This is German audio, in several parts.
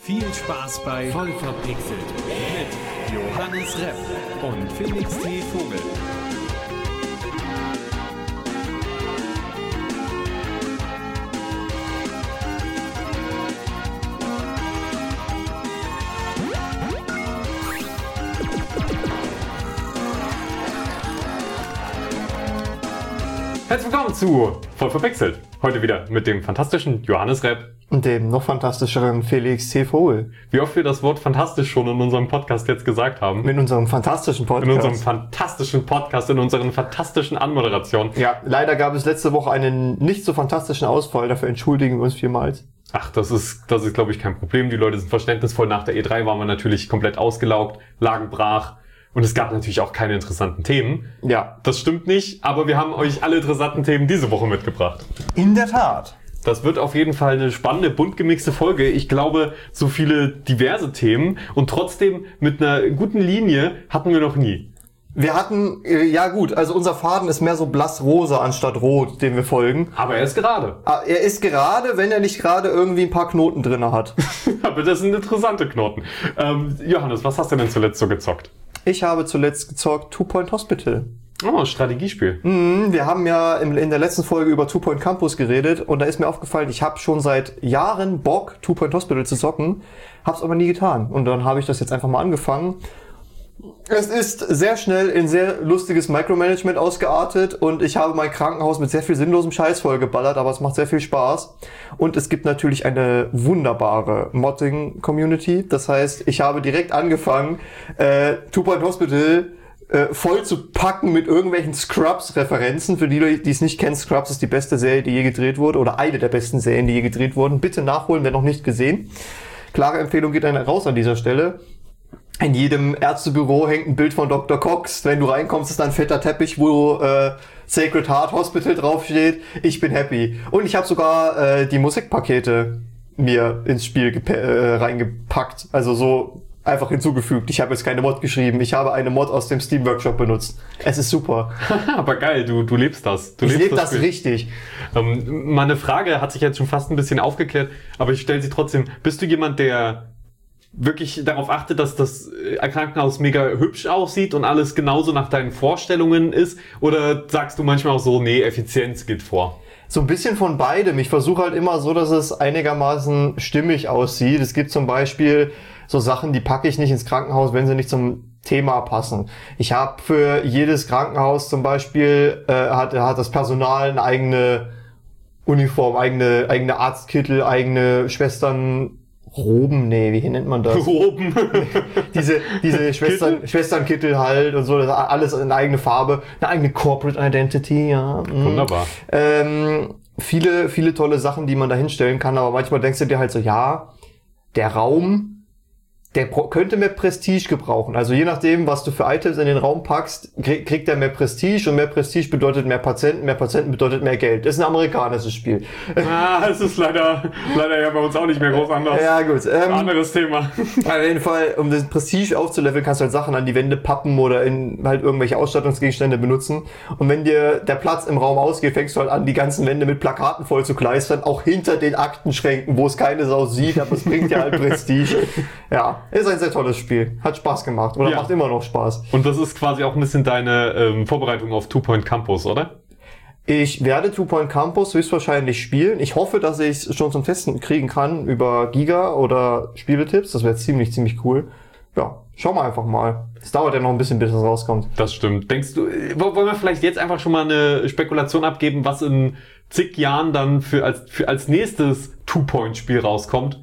Viel Spaß bei Voll verpixelt mit Johannes Repp und Felix T. Vogel. Herzlich willkommen zu Voll verpixelt. Heute wieder mit dem fantastischen Johannes Repp und dem noch fantastischeren Felix T. Vogel. Wie oft wir das Wort fantastisch schon in unserem Podcast jetzt gesagt haben. Mit unserem fantastischen Podcast. In unserem fantastischen Podcast, in unseren fantastischen Anmoderationen. Ja, leider gab es letzte Woche einen nicht so fantastischen Ausfall. Dafür entschuldigen wir uns vielmals. Ach, das ist glaube ich, kein Problem. Die Leute sind verständnisvoll. Nach der E3 waren wir natürlich komplett ausgelaugt, lagen brach. Und es gab natürlich auch keine interessanten Themen. Ja. Das stimmt nicht, aber wir haben euch alle interessanten Themen diese Woche mitgebracht. In der Tat. Das wird auf jeden Fall eine spannende, bunt gemixte Folge. Ich glaube, so viele diverse Themen und trotzdem mit einer guten Linie hatten wir noch nie. Wir hatten, ja gut, also unser Faden ist mehr so blassrosa anstatt rot, dem wir folgen. Aber er ist gerade. Er ist gerade, wenn er nicht gerade irgendwie ein paar Knoten drinne hat. Aber das sind interessante Knoten. Johannes, was hast du denn zuletzt so gezockt? Ich habe zuletzt gezockt Two Point Hospital. Oh, Strategiespiel. Wir haben ja in der letzten Folge über Two Point Campus geredet und da ist mir aufgefallen, ich habe schon seit Jahren Bock, Two Point Hospital zu zocken, hab's aber nie getan. Und dann habe ich das jetzt einfach mal angefangen. Es ist sehr schnell in sehr lustiges Micromanagement ausgeartet und ich habe mein Krankenhaus mit sehr viel sinnlosem Scheiß vollgeballert, aber es macht sehr viel Spaß. Und es gibt natürlich eine wunderbare Modding-Community. Das heißt, ich habe direkt angefangen, Two Point Hospital voll zu packen mit irgendwelchen Scrubs-Referenzen. Für die es nicht kennen, Scrubs ist die beste Serie, die je gedreht wurde, oder eine der besten Serien, die je gedreht wurden. Bitte nachholen, wer noch nicht gesehen. Klare Empfehlung geht dann raus an dieser Stelle. In jedem Ärztebüro hängt ein Bild von Dr. Cox. Wenn du reinkommst, ist da ein fetter Teppich, wo Sacred Heart Hospital draufsteht. Ich bin happy. Und ich habe sogar die Musikpakete mir ins Spiel reingepackt. Also so einfach hinzugefügt. Ich habe jetzt keine Mod geschrieben. Ich habe eine Mod aus dem Steam Workshop benutzt. Es ist super. Aber geil, du lebst das. Ich lebe das richtig. Meine Frage hat sich jetzt schon fast ein bisschen aufgeklärt, aber ich stelle sie trotzdem. Bist du jemand, der wirklich darauf achtet, dass das Krankenhaus mega hübsch aussieht und alles genauso nach deinen Vorstellungen ist? Oder sagst du manchmal auch so, nee, Effizienz geht vor? So ein bisschen von beidem. Ich versuche halt immer so, dass es einigermaßen stimmig aussieht. Es gibt zum Beispiel so Sachen, die packe ich nicht ins Krankenhaus, wenn sie nicht zum Thema passen. Ich habe für jedes Krankenhaus zum Beispiel, hat das Personal eine eigene Uniform, eigene Arztkittel, eigene Schwestern... Roben, nee, wie nennt man das? Roben. diese Schwesternkittel halt und so, das alles in eigene Farbe, eine eigene Corporate Identity, ja. Wunderbar. Viele tolle Sachen, die man da hinstellen kann, aber manchmal denkst du dir halt so, ja, der Raum, der könnte mehr Prestige gebrauchen. Also je nachdem, was du für Items in den Raum packst, kriegt er mehr Prestige und mehr Prestige bedeutet mehr Patienten bedeutet mehr Geld. Das ist ein amerikanisches Spiel. Es ist leider ja bei uns auch nicht mehr groß anders. Ja, gut. Anderes Thema. Auf jeden Fall, um das Prestige aufzuleveln, kannst du halt Sachen an die Wände pappen oder in halt irgendwelche Ausstattungsgegenstände benutzen. Und wenn dir der Platz im Raum ausgeht, fängst du halt an, die ganzen Wände mit Plakaten voll zu kleistern, auch hinter den Aktenschränken, wo es keine Sau sieht, aber es bringt ja halt Prestige. Ja. Ist ein sehr tolles Spiel. Hat Spaß gemacht. Oder macht immer noch Spaß. Und das ist quasi auch ein bisschen deine Vorbereitung auf Two Point Campus, oder? Ich werde Two Point Campus höchstwahrscheinlich spielen. Ich hoffe, dass ich es schon zum Testen kriegen kann über Giga oder Spieletipps. Das wäre ziemlich cool. Ja, schauen wir einfach mal. Es dauert ja noch ein bisschen, bis es rauskommt. Das stimmt. Denkst du, wollen wir vielleicht jetzt einfach schon mal eine Spekulation abgeben, was in zig Jahren dann als nächstes Two-Point-Spiel rauskommt?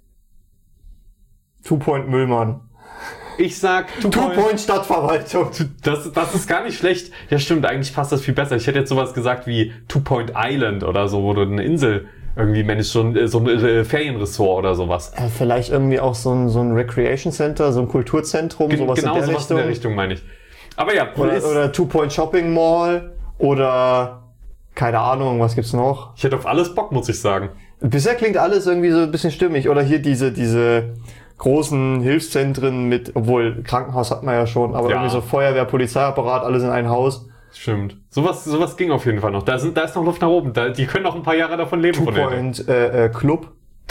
Two Point Müllmann. Ich sag Two Point Stadtverwaltung. Das ist gar nicht schlecht. Ja, stimmt, eigentlich passt das viel besser. Ich hätte jetzt sowas gesagt wie Two Point Island oder so, wo du eine Insel irgendwie managst, so ein Ferienressort oder sowas. Vielleicht irgendwie auch so ein Recreation Center, so ein Kulturzentrum, sowas genau, in der sowas Richtung. in der Richtung meine ich. Aber ja, oder Two Point Shopping Mall oder keine Ahnung, was gibt's noch? Ich hätte auf alles Bock, muss ich sagen. Bisher klingt alles irgendwie so ein bisschen stimmig. Oder hier diese großen Hilfszentren mit, obwohl Krankenhaus hat man ja schon, aber irgendwie so Feuerwehr, Polizeiapparat, alles in ein Haus. Stimmt. Sowas ging auf jeden Fall noch. Da ist noch Luft nach oben. Die können noch ein paar Jahre davon leben. Two Point Club.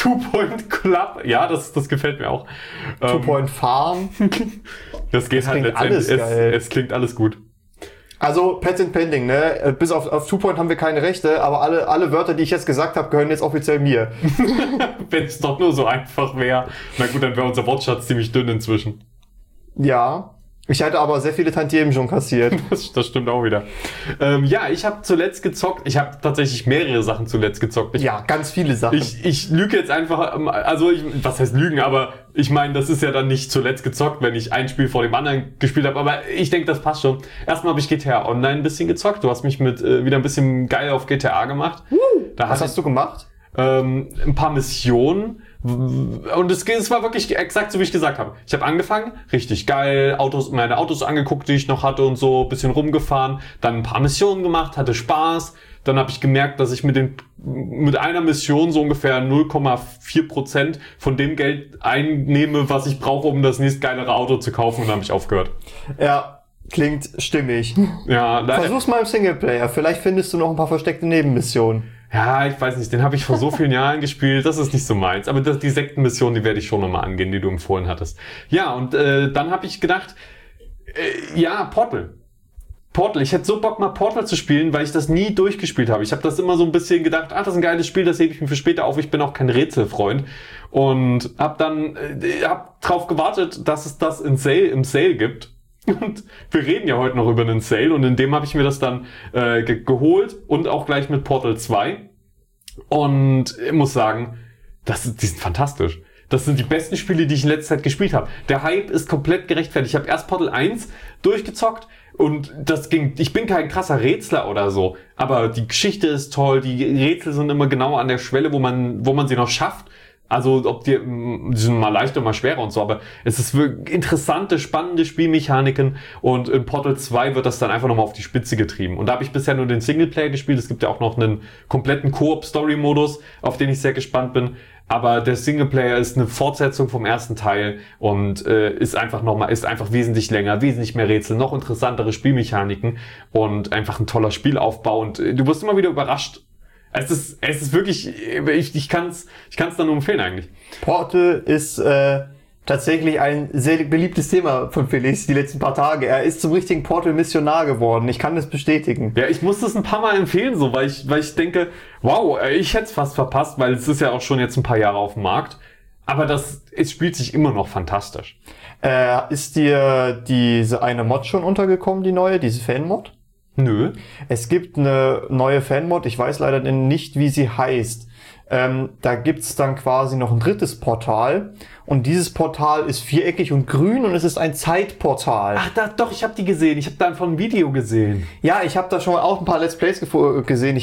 Two-Point Club. Ja, das gefällt mir auch. Two-Point Farm. Das geht Das halt klingt letztendlich. alles geil. Es klingt alles gut. Also, Patent Pending, ne? Bis auf Two-Point haben wir keine Rechte, aber alle Wörter, die ich jetzt gesagt habe, gehören jetzt offiziell mir. Wenn es doch nur so einfach wäre. Na gut, dann wäre unser Wortschatz ziemlich dünn inzwischen. Ja. Ich hatte aber sehr viele Tantiemen schon kassiert. Das stimmt auch wieder. Ja, ich habe zuletzt gezockt. Ich habe tatsächlich mehrere Sachen zuletzt gezockt. Ja, ganz viele Sachen. Ich lüge jetzt einfach, also was heißt lügen, aber ich meine, das ist ja dann nicht zuletzt gezockt, wenn ich ein Spiel vor dem anderen gespielt habe, aber ich denke, das passt schon. Erstmal habe ich GTA Online ein bisschen gezockt. Du hast mich mit wieder ein bisschen geil auf GTA gemacht. Was hast du gemacht? Ein paar Missionen. Und es war wirklich exakt so, wie ich gesagt habe. Ich habe angefangen, richtig geil, meine Autos angeguckt, die ich noch hatte und so, bisschen rumgefahren, dann ein paar Missionen gemacht, hatte Spaß. Dann habe ich gemerkt, dass ich mit einer Mission so ungefähr 0,4% von dem Geld einnehme, was ich brauche, um das nächst geilere Auto zu kaufen, und dann habe ich aufgehört. Ja, klingt stimmig. Ja, Versuch's mal im Singleplayer, vielleicht findest du noch ein paar versteckte Nebenmissionen. Ja, ich weiß nicht, den habe ich vor so vielen Jahren gespielt, das ist nicht so meins. Aber die Sektenmission, die werde ich schon nochmal angehen, die du empfohlen hattest. Ja, und dann habe ich gedacht, Portal. Ich hätte so Bock, mal Portal zu spielen, weil ich das nie durchgespielt habe. Ich habe das immer so ein bisschen gedacht, das ist ein geiles Spiel, das hebe ich mir für später auf. Ich bin auch kein Rätselfreund. Und habe dann drauf gewartet, dass es das im Sale gibt. Und wir reden ja heute noch über einen Sale, und in dem habe ich mir das dann geholt und auch gleich mit Portal 2. Und ich muss sagen, die sind fantastisch. Das sind die besten Spiele, die ich in letzter Zeit gespielt habe. Der Hype ist komplett gerechtfertigt. Ich habe erst Portal 1 durchgezockt und ich bin kein krasser Rätsler oder so, aber die Geschichte ist toll, die Rätsel sind immer genau an der Schwelle, wo man sie noch schafft. Also die sind mal leichter, mal schwerer und so, aber es ist wirklich interessante, spannende Spielmechaniken, und in Portal 2 wird das dann einfach nochmal auf die Spitze getrieben. Und da habe ich bisher nur den Singleplayer gespielt. Es gibt ja auch noch einen kompletten Koop-Story-Modus, auf den ich sehr gespannt bin. Aber der Singleplayer ist eine Fortsetzung vom ersten Teil und ist einfach wesentlich länger, wesentlich mehr Rätsel, noch interessantere Spielmechaniken und einfach ein toller Spielaufbau, und du wirst immer wieder überrascht. Es ist wirklich, ich kann's dann nur empfehlen eigentlich. Portal ist tatsächlich ein sehr beliebtes Thema von Felix die letzten paar Tage. Er ist zum richtigen Portal-Missionar geworden. Ich kann das bestätigen. Ja, ich muss das ein paar Mal empfehlen, so, weil ich denke, wow, ich hätte es fast verpasst, weil es ist ja auch schon jetzt ein paar Jahre auf dem Markt. Aber es spielt sich immer noch fantastisch. Ist dir diese eine Mod schon untergekommen, die neue, diese Fan-Mod? Nö. Es gibt eine neue Fan-Mod, ich weiß leider nicht, wie sie heißt. Da gibt's dann quasi noch ein drittes Portal, und dieses Portal ist viereckig und grün, und es ist ein Zeitportal. Ach, doch, ich habe die gesehen. Ich habe da von ein Video gesehen. Ja, ich habe da schon auch ein paar Let's Plays gesehen.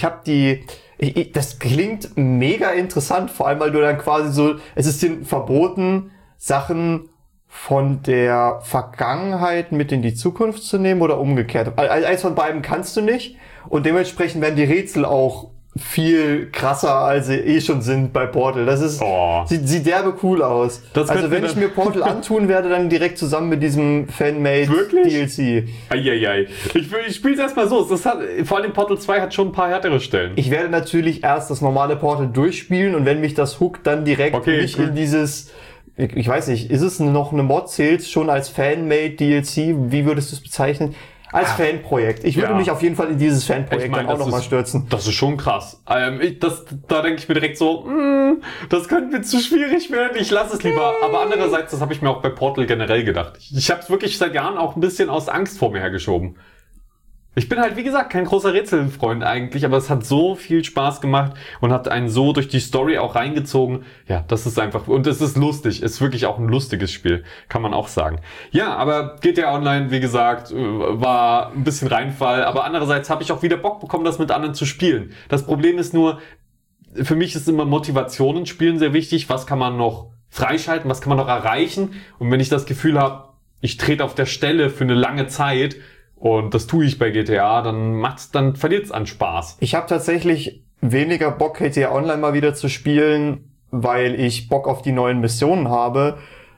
Das klingt mega interessant, vor allem, weil du dann quasi so, es ist dir verboten, Sachen von der Vergangenheit mit in die Zukunft zu nehmen oder umgekehrt. Eins von beiden kannst du nicht, und dementsprechend werden die Rätsel auch viel krasser, als sie schon sind bei Portal. Das ist, sieht derbe cool aus. Also wenn ich mir Portal antun werde, dann direkt zusammen mit diesem Fanmade DLC. Eieiei. Ich spiele es erstmal so. Vor allem Portal 2 hat schon ein paar härtere Stellen. Ich werde natürlich erst das normale Portal durchspielen, und wenn mich das hookt, dann direkt in dieses, ich weiß nicht, ist es noch eine Mod, zählt schon als Fanmade DLC? Wie würdest du es bezeichnen? Als Fanprojekt. Ich würde mich auf jeden Fall in dieses Fanprojekt dann auch nochmal stürzen. Das ist schon krass. Da denke ich mir direkt so, das könnte mir zu schwierig werden, ich lasse es lieber. Aber andererseits, das habe ich mir auch bei Portal generell gedacht. Ich habe es wirklich seit Jahren auch ein bisschen aus Angst vor mir hergeschoben. Ich bin halt, wie gesagt, kein großer Rätselfreund eigentlich, aber es hat so viel Spaß gemacht und hat einen so durch die Story auch reingezogen. Ja, das ist einfach, und es ist lustig, ist wirklich auch ein lustiges Spiel, kann man auch sagen. Ja, aber GTA Online, wie gesagt, war ein bisschen Reinfall, aber andererseits habe ich auch wieder Bock bekommen, das mit anderen zu spielen. Das Problem ist nur, für mich ist immer Motivation in Spielen sehr wichtig. Was kann man noch freischalten, was kann man noch erreichen? Und wenn ich das Gefühl habe, ich trete auf der Stelle für eine lange Zeit, und das tue ich bei GTA, dann verliert es an Spaß. Ich habe tatsächlich weniger Bock, GTA Online mal wieder zu spielen, weil ich Bock auf die neuen Missionen habe.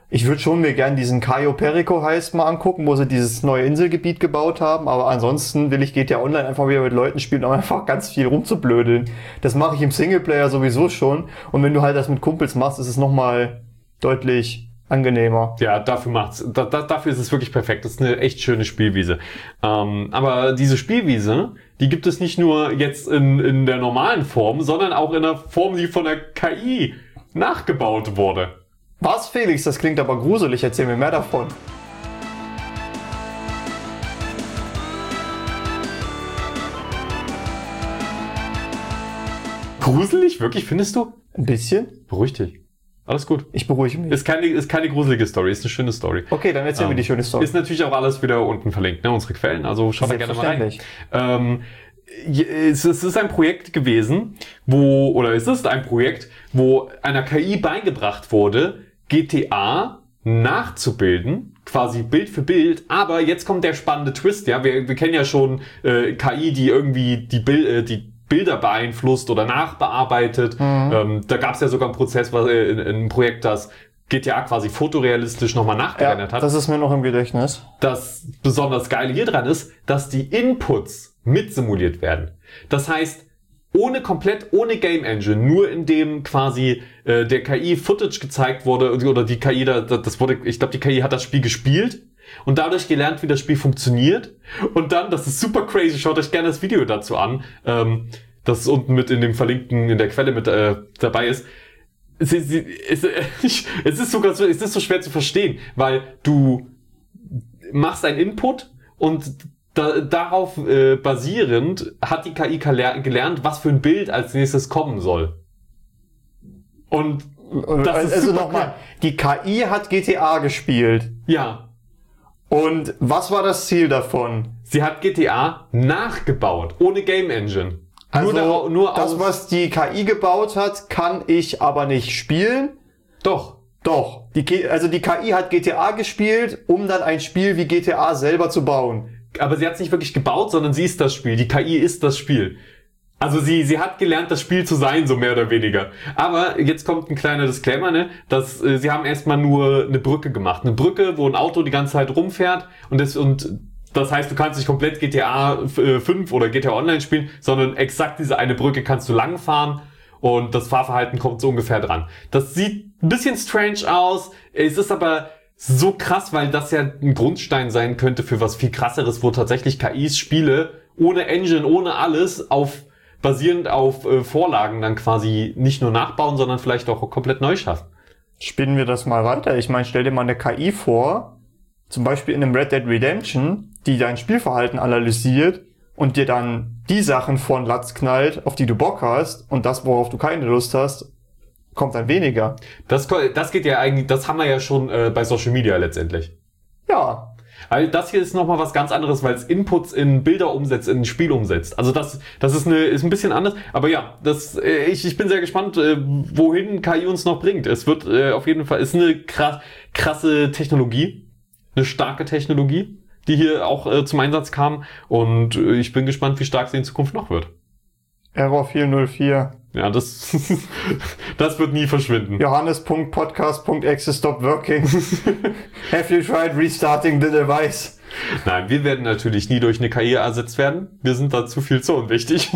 Ich würde schon mir gern diesen Cayo Perico heißt mal angucken, wo sie dieses neue Inselgebiet gebaut haben, aber ansonsten will ich GTA Online einfach wieder mit Leuten spielen, um einfach ganz viel rumzublödeln. Das mache ich im Singleplayer sowieso schon und wenn du halt das mit Kumpels machst, ist es nochmal deutlich angenehmer. Ja, dafür ist es wirklich perfekt. Das ist eine echt schöne Spielwiese. Aber diese Spielwiese, die gibt es nicht nur jetzt in der normalen Form, sondern auch in der Form, die von der KI nachgebaut wurde. Was, Felix? Das klingt aber gruselig. Erzähl mir mehr davon. Gruselig? Wirklich, findest du? Ein bisschen? Beruhig dich. Alles gut. Ich beruhige mich. Ist keine gruselige Story, ist eine schöne Story. Okay, dann erzähl mir die schöne Story. Ist natürlich auch alles wieder unten verlinkt, ne? Unsere Quellen, also schaut da gerne mal rein. Es ist ein Projekt gewesen, wo einer KI beigebracht wurde, GTA nachzubilden, quasi Bild für Bild, aber jetzt kommt der spannende Twist, ja, wir kennen ja schon KI, die irgendwie die Bilder beeinflusst oder nachbearbeitet. Da gab es ja sogar einen Prozess, ein Projekt, das GTA quasi fotorealistisch nochmal nachgerendert hat. Das ist mir noch im Gedächtnis. Das besonders Geile hier dran ist, dass die Inputs mit simuliert werden. Das heißt, ohne Game Engine, nur indem quasi der KI Footage gezeigt wurde oder die KI ich glaube die KI hat das Spiel gespielt und dadurch gelernt, wie das Spiel funktioniert. Und dann, das ist super crazy, schaut euch gerne das Video dazu an, das unten mit in dem verlinkten, in der Quelle mit dabei ist. Es ist so schwer zu verstehen, weil du machst einen Input und darauf basierend hat die KI gelernt, was für ein Bild als nächstes kommen soll. Und das ist also nochmal, die KI hat GTA gespielt. Ja. Und was war das Ziel davon? Sie hat GTA nachgebaut, ohne Game Engine. Also das, was die KI gebaut hat, kann ich aber nicht spielen. Doch. Die KI hat GTA gespielt, um dann ein Spiel wie GTA selber zu bauen. Aber sie hat es nicht wirklich gebaut, sondern sie ist das Spiel. Die KI ist das Spiel. Also sie hat gelernt, das Spiel zu sein, so mehr oder weniger. Aber jetzt kommt ein kleiner Disclaimer, ne? Dass sie haben erstmal nur eine Brücke gemacht. Eine Brücke, wo ein Auto die ganze Zeit rumfährt und das heißt, du kannst nicht komplett GTA 5 oder GTA Online spielen, sondern exakt diese eine Brücke kannst du langfahren und das Fahrverhalten kommt so ungefähr dran. Das sieht ein bisschen strange aus, es ist aber so krass, weil das ja ein Grundstein sein könnte für was viel krasseres, wo tatsächlich KIs Spiele ohne Engine, ohne alles, basierend auf Vorlagen dann quasi nicht nur nachbauen, sondern vielleicht auch komplett neu schaffen. Spinnen wir das mal weiter. Ich meine, stell dir mal eine KI vor, zum Beispiel in einem Red Dead Redemption, die dein Spielverhalten analysiert und dir dann die Sachen von Latz knallt, auf die du Bock hast, und das, worauf du keine Lust hast, kommt dann weniger. Das geht ja eigentlich, das haben wir ja schon bei Social Media letztendlich. Ja. Also das hier ist nochmal was ganz anderes, weil es Inputs in Bilder umsetzt, in ein Spiel umsetzt. Also das ist ein bisschen anders. Aber ja, ich bin sehr gespannt, wohin KI uns noch bringt. Es wird auf jeden Fall, ist eine krasse Technologie, eine starke Technologie, die hier auch zum Einsatz kam. Und ich bin gespannt, wie stark sie in Zukunft noch wird. Error 404. Ja, das wird nie verschwinden. Johannes.podcast.exe stopped working. Have you tried restarting the device? Nein, wir werden natürlich nie durch eine KI ersetzt werden. Wir sind da zu viel zu unwichtig.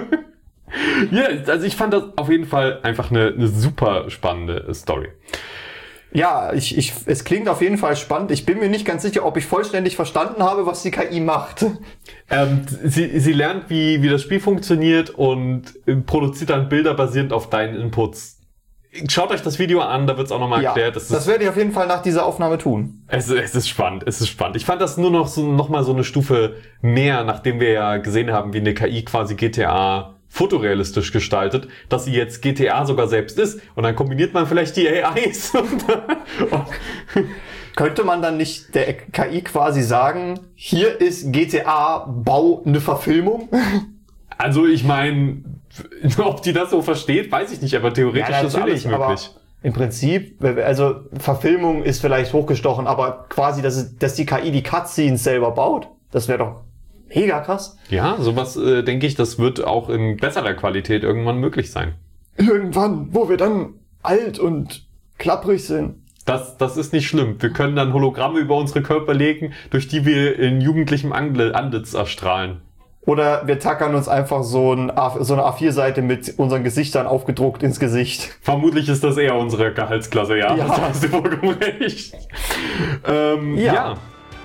Ja, also ich fand das auf jeden Fall einfach eine super spannende Story. Ja, es klingt auf jeden Fall spannend. Ich bin mir nicht ganz sicher, ob ich vollständig verstanden habe, was die KI macht. Sie lernt, wie das Spiel funktioniert und produziert dann Bilder basierend auf deinen Inputs. Schaut euch das Video an, da wird es auch nochmal erklärt. Das werde ich auf jeden Fall nach dieser Aufnahme tun. Es ist spannend. Ich fand das nur noch mal so eine Stufe mehr, nachdem wir ja gesehen haben, wie eine KI quasi GTA fotorealistisch gestaltet, dass sie jetzt GTA sogar selbst ist. Und dann kombiniert man vielleicht die AIs. Könnte man dann nicht der KI quasi sagen, hier ist GTA, bau eine Verfilmung? Also ich meine, ob die das so versteht, weiß ich nicht, aber theoretisch ist alles möglich. Aber im Prinzip, also Verfilmung ist vielleicht hochgestochen, aber quasi, dass die KI die Cutscenes selber baut, das wäre doch mega krass. Ja, sowas denke ich, das wird auch in besserer Qualität irgendwann möglich sein. Irgendwann, wo wir dann alt und klapprig sind. Das ist nicht schlimm. Wir können dann Hologramme über unsere Körper legen, durch die wir in jugendlichem Antlitz erstrahlen. Oder wir tackern uns einfach so eine A4-Seite mit unseren Gesichtern aufgedruckt ins Gesicht. Vermutlich ist das eher unsere Gehaltsklasse, ja. Ja. Da hast du vollkommen recht. Ja.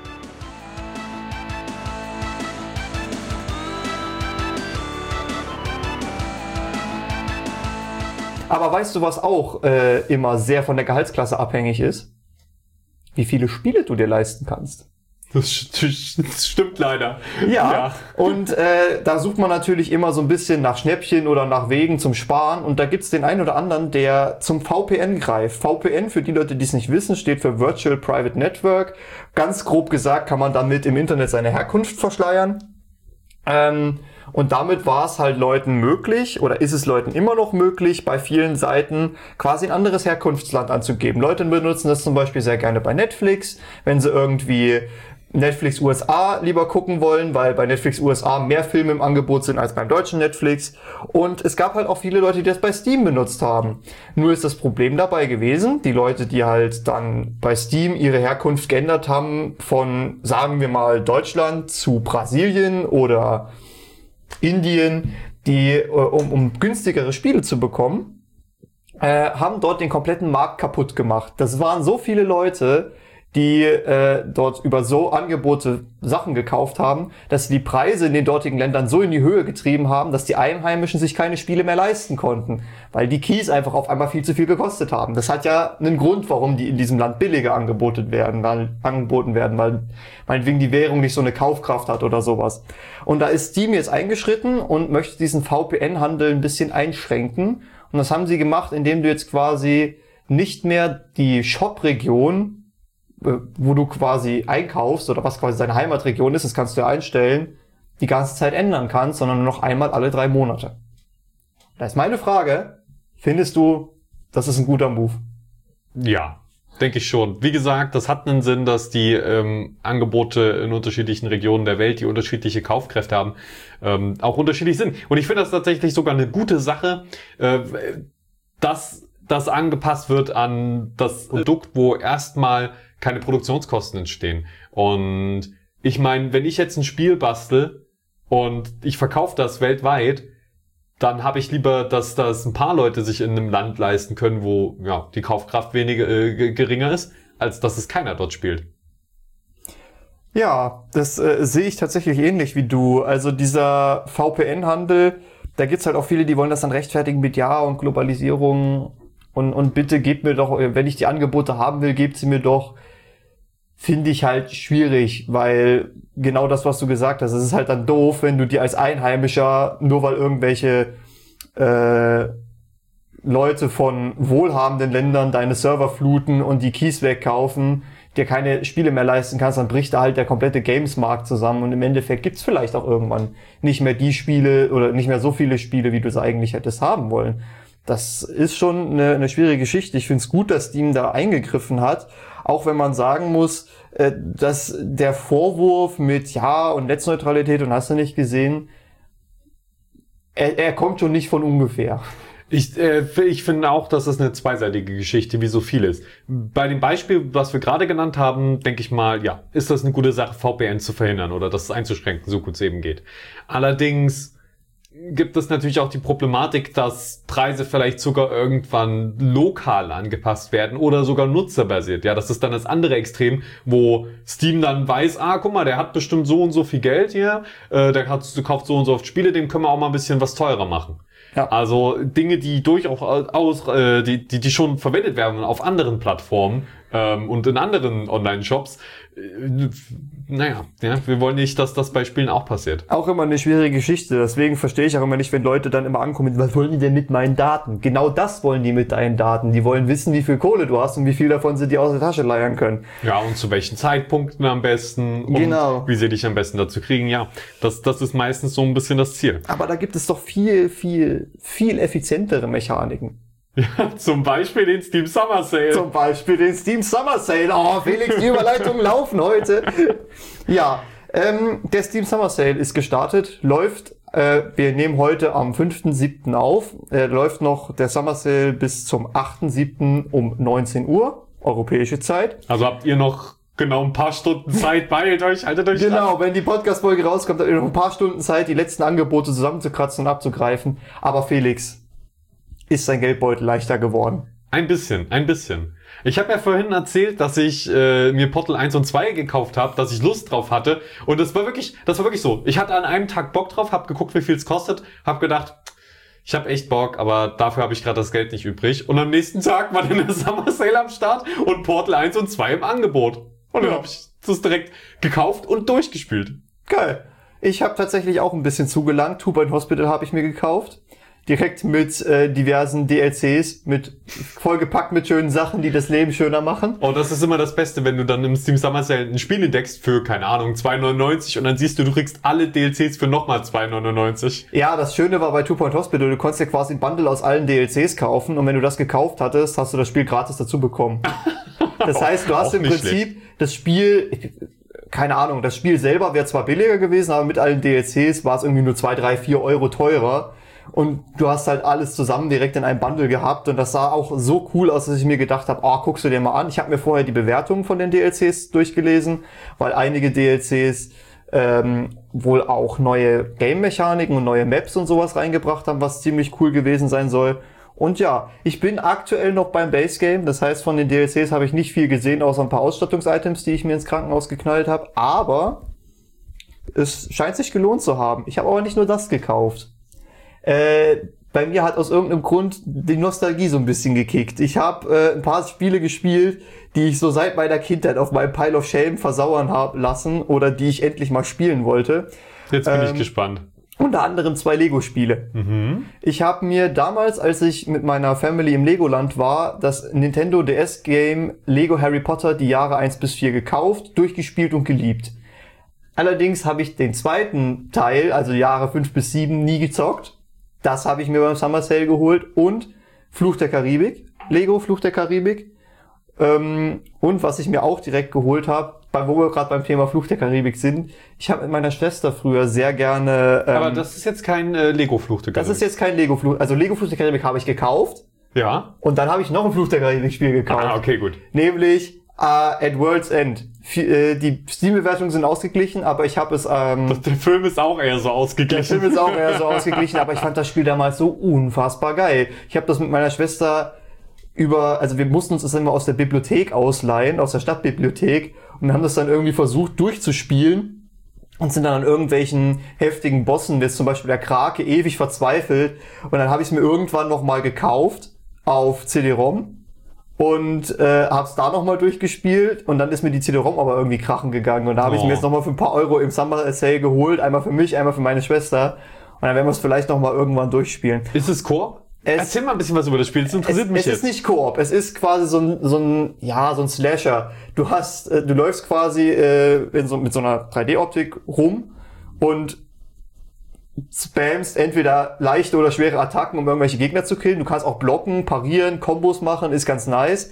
Aber weißt du, was auch immer sehr von der Gehaltsklasse abhängig ist? Wie viele Spiele du dir leisten kannst. Das stimmt leider. Ja. Und da sucht man natürlich immer so ein bisschen nach Schnäppchen oder nach Wegen zum Sparen. Und da gibt's den einen oder anderen, der zum VPN greift. VPN, für die Leute, die es nicht wissen, steht für Virtual Private Network. Ganz grob gesagt kann man damit im Internet seine Herkunft verschleiern. Und damit war es halt Leuten möglich, oder ist es Leuten immer noch möglich, bei vielen Seiten quasi ein anderes Herkunftsland anzugeben. Leute benutzen das zum Beispiel sehr gerne bei Netflix, wenn sie irgendwie Netflix USA lieber gucken wollen, weil bei Netflix USA mehr Filme im Angebot sind als beim deutschen Netflix. Und es gab halt auch viele Leute, die das bei Steam benutzt haben. Nur ist das Problem dabei gewesen, die Leute, die halt dann bei Steam ihre Herkunft geändert haben von, sagen wir mal, Deutschland zu Brasilien oder Indien, die, um günstigere Spiele zu bekommen, haben dort den kompletten Markt kaputt gemacht. Das waren so viele Leute, die dort über so Angebote Sachen gekauft haben, dass sie die Preise in den dortigen Ländern so in die Höhe getrieben haben, dass die Einheimischen sich keine Spiele mehr leisten konnten, weil die Keys einfach auf einmal viel zu viel gekostet haben. Das hat ja einen Grund, warum die in diesem Land billiger angeboten werden, weil meinetwegen die Währung nicht so eine Kaufkraft hat oder sowas. Und da ist Steam jetzt eingeschritten und möchte diesen VPN-Handel ein bisschen einschränken. Und das haben sie gemacht, indem du jetzt quasi nicht mehr die Shop-Region, wo du quasi einkaufst oder was quasi deine Heimatregion ist, das kannst du ja einstellen, die ganze Zeit ändern kannst, sondern nur noch einmal alle 3 Monate. Da ist meine Frage, findest du, das ist ein guter Move? Ja, denke ich schon. Wie gesagt, das hat einen Sinn, dass die Angebote in unterschiedlichen Regionen der Welt, die unterschiedliche Kaufkräfte haben, auch unterschiedlich sind. Und ich finde das tatsächlich sogar eine gute Sache, dass das angepasst wird an das Produkt, wo erstmal keine Produktionskosten entstehen. Und ich meine, wenn ich jetzt ein Spiel bastel und ich verkaufe das weltweit, dann habe ich lieber, dass das ein paar Leute sich in einem Land leisten können, wo ja die Kaufkraft weniger geringer ist, als dass es keiner dort spielt. Ja, das sehe ich tatsächlich ähnlich wie du. Also dieser VPN-Handel, da gibt's halt auch viele, die wollen das dann rechtfertigen mit Ja und Globalisierung und bitte gebt mir doch, wenn ich die Angebote haben will, gebt sie mir doch. Finde ich halt schwierig, weil genau das, was du gesagt hast, es ist halt dann doof, wenn du dir als Einheimischer, nur weil irgendwelche Leute von wohlhabenden Ländern deine Server fluten und die Keys wegkaufen, dir keine Spiele mehr leisten kannst, dann bricht da halt der komplette Games-Markt zusammen und im Endeffekt gibt's vielleicht auch irgendwann nicht mehr die Spiele oder nicht mehr so viele Spiele, wie du es eigentlich hättest haben wollen. Das ist schon eine schwierige Geschichte. Ich finde es gut, dass Steam da eingegriffen hat, auch wenn man sagen muss, dass der Vorwurf mit Ja und Netzneutralität und hast du nicht gesehen, er kommt schon nicht von ungefähr. Ich finde auch, dass das eine zweiseitige Geschichte, wie so vieles. Bei dem Beispiel, was wir gerade genannt haben, denke ich mal, ja, ist das eine gute Sache, VPN zu verhindern oder das einzuschränken, so gut es eben geht. Allerdings gibt es natürlich auch die Problematik, dass Preise vielleicht sogar irgendwann lokal angepasst werden oder sogar nutzerbasiert. Ja, das ist dann das andere Extrem, wo Steam dann weiß, guck mal, der hat bestimmt so und so viel Geld hier, der kauft so und so oft Spiele, dem können wir auch mal ein bisschen was teurer machen. Ja. Also Dinge, die durchaus die schon verwendet werden auf anderen Plattformen und in anderen Online-Shops. Naja, ja, wir wollen nicht, dass das bei Spielen auch passiert. Auch immer eine schwierige Geschichte. Deswegen verstehe ich auch immer nicht, wenn Leute dann immer ankommen, was wollen die denn mit meinen Daten? Genau das wollen die mit deinen Daten. Die wollen wissen, wie viel Kohle du hast und wie viel davon sie dir aus der Tasche leiern können. Ja, und zu welchen Zeitpunkten am besten und wie sie dich am besten dazu kriegen. Ja, das ist meistens so ein bisschen das Ziel. Aber da gibt es doch viel effizientere Mechaniken. Ja, zum Beispiel den Steam Summer Sale. Oh, Felix, die Überleitungen laufen heute. Ja, der Steam Summer Sale ist gestartet, läuft. Wir nehmen heute am 5.7. auf. Läuft noch der Summer Sale bis zum 8.7. um 19 Uhr. europäische Zeit. Also habt ihr noch genau ein paar Stunden Zeit, beeilt euch, haltet euch Genau, wenn die Podcast-Folge rauskommt, habt ihr noch ein paar Stunden Zeit, die letzten Angebote zusammenzukratzen und abzugreifen. Aber Felix, ist sein Geldbeutel leichter geworden? Ein bisschen. Ich habe ja vorhin erzählt, dass ich mir Portal 1 und 2 gekauft habe, dass ich Lust drauf hatte. Und das war wirklich so. Ich hatte an einem Tag Bock drauf, habe geguckt, wie viel es kostet, habe gedacht, ich habe echt Bock, aber dafür habe ich gerade das Geld nicht übrig. Und am nächsten Tag war dann der Summer Sale am Start und Portal 1 und 2 im Angebot. Und dann habe ich das direkt gekauft und durchgespielt. Geil. Ich habe tatsächlich auch ein bisschen zugelangt. Two Point Hospital habe ich mir gekauft. Direkt mit diversen DLCs, vollgepackt mit schönen Sachen, die das Leben schöner machen. Oh, das ist immer das Beste, wenn du dann im Steam Summer Sale ein Spiel entdeckst für, keine Ahnung, 2,99 und dann siehst du kriegst alle DLCs für nochmal 2,99. Ja, das Schöne war bei Two Point Hospital, du konntest ja quasi ein Bundle aus allen DLCs kaufen und wenn du das gekauft hattest, hast du das Spiel gratis dazu bekommen. Das heißt, du hast im Prinzip das Spiel, keine Ahnung, das Spiel selber wäre zwar billiger gewesen, aber mit allen DLCs war es irgendwie nur 2, 3, 4 Euro teurer. Und du hast halt alles zusammen direkt in einem Bundle gehabt und das sah auch so cool aus, dass ich mir gedacht habe, guckst du dir mal an. Ich habe mir vorher die Bewertungen von den DLCs durchgelesen, weil einige DLCs wohl auch neue Game-Mechaniken und neue Maps und sowas reingebracht haben, was ziemlich cool gewesen sein soll. Und ja, ich bin aktuell noch beim Base-Game, das heißt von den DLCs habe ich nicht viel gesehen, außer ein paar Ausstattungsitems, die ich mir ins Krankenhaus geknallt habe, aber es scheint sich gelohnt zu haben. Ich habe aber nicht nur das gekauft. Bei mir hat aus irgendeinem Grund die Nostalgie so ein bisschen gekickt. Ich habe ein paar Spiele gespielt, die ich so seit meiner Kindheit auf meinem Pile of Shame versauern habe lassen oder die ich endlich mal spielen wollte. Jetzt bin ich gespannt. Unter anderem 2 Lego-Spiele. Ich habe mir damals, als ich mit meiner Family im Legoland war, das Nintendo DS-Game Lego Harry Potter die Jahre 1 bis 4 gekauft, durchgespielt und geliebt. Allerdings habe ich den zweiten Teil, also Jahre 5 bis 7, nie gezockt. Das habe ich mir beim Summer Sale geholt und Fluch der Karibik, Lego Fluch der Karibik. Und was ich mir auch direkt geholt habe, wo wir gerade beim Thema Fluch der Karibik sind, ich habe mit meiner Schwester früher sehr gerne... aber das ist jetzt kein Lego Fluch der Karibik. Das ist jetzt kein Lego Fluch, also Lego Fluch der Karibik habe ich gekauft. Ja. Und dann habe ich noch ein Fluch der Karibik Spiel gekauft. Okay, gut. Nämlich At World's End. Die Steam-Bewertungen sind ausgeglichen, aber ich habe es... Der Film ist auch eher so ausgeglichen. Aber ich fand das Spiel damals so unfassbar geil. Ich habe das mit meiner Schwester also wir mussten uns das immer aus der Bibliothek ausleihen, aus der Stadtbibliothek und haben das dann irgendwie versucht durchzuspielen und sind dann an irgendwelchen heftigen Bossen, wie zum Beispiel der Krake, ewig verzweifelt und dann habe ich es mir irgendwann nochmal gekauft auf CD-ROM. Und hab's da nochmal durchgespielt und dann ist mir die CD-ROM aber irgendwie krachen gegangen und da habe ich mir jetzt nochmal für ein paar Euro im Summer Sale geholt, einmal für mich, einmal für meine Schwester und dann werden wir es vielleicht nochmal irgendwann durchspielen. Ist es Koop? Erzähl mal ein bisschen was über das Spiel, das interessiert mich jetzt. Es ist nicht Koop, es ist quasi so ein Slasher. Du läufst quasi mit so einer 3D-Optik rum und spammst entweder leichte oder schwere Attacken, um irgendwelche Gegner zu killen. Du kannst auch blocken, parieren, Kombos machen, ist ganz nice.